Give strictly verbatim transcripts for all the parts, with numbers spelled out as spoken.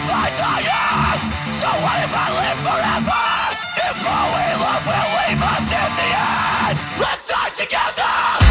if I die young? So what if I live forever? If only love will leave us in the end. Let's die together.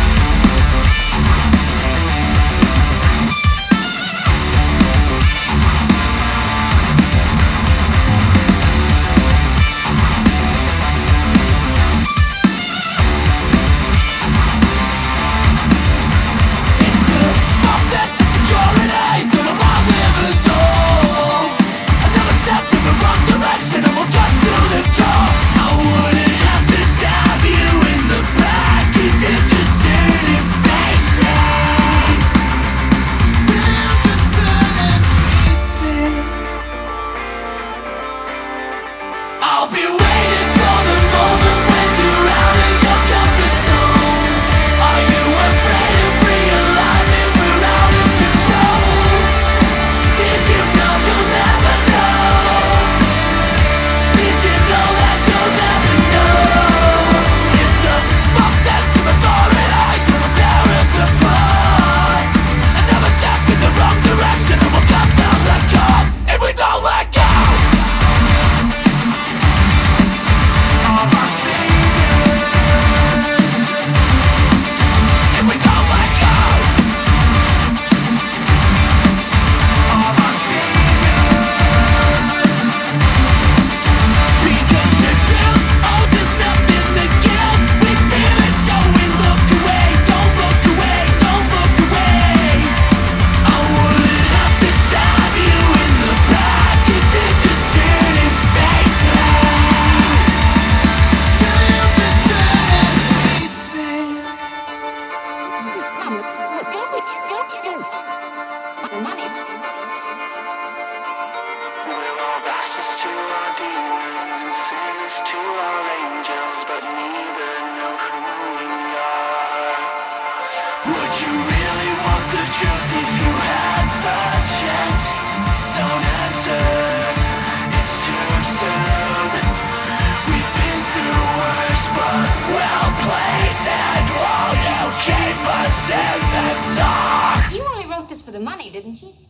I'll be waiting for the moment when you're out of your comfort zone. Are you afraid of realizing we're out of control? Did you know you'll never know? Did you know that you'll never know? It's the false sense of authority that'll tear us apart. Another step in the wrong direction and we'll come to the core if we don't let go. The money. We're all bastards to our demons and sinners to our angels, but neither know who we are. Would you really want the truth if you had the chance? Don't answer, it's too soon. We've been through worse, but well played, and will you keep us in the dark? You only wrote this for the money, didn't you?